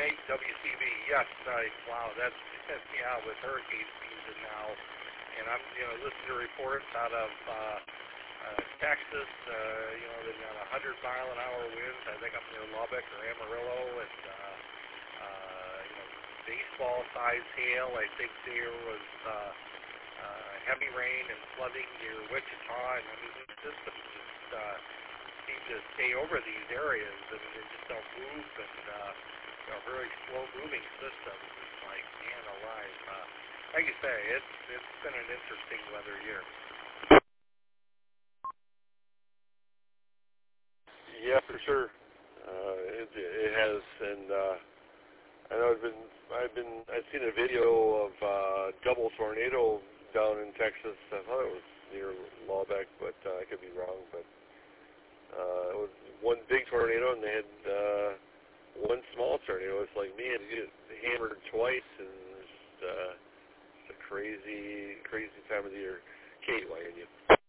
WCB. Yes, wow, that's yeah, with hurricane season now, and I'm listening to reports out of Texas. They've got 100-mile-an-hour winds. I think up near Lubbock or Amarillo, and baseball-sized hail. I think there was heavy rain and flooding near Wichita, and I mean these systems just seem to stay over these areas, and they just don't move, and very slow-moving systems. It's like, man alive. Like you say, it's been an interesting weather year. Yeah, for sure. It has, and I know I've seen a video of a double tornado down in Texas. I thought it was near Lubbock, but I could be wrong. But it was one big tornado, and they had one small tornado. It's like, man, you get hammered twice, and it's a crazy time of the year. Kate, why are you?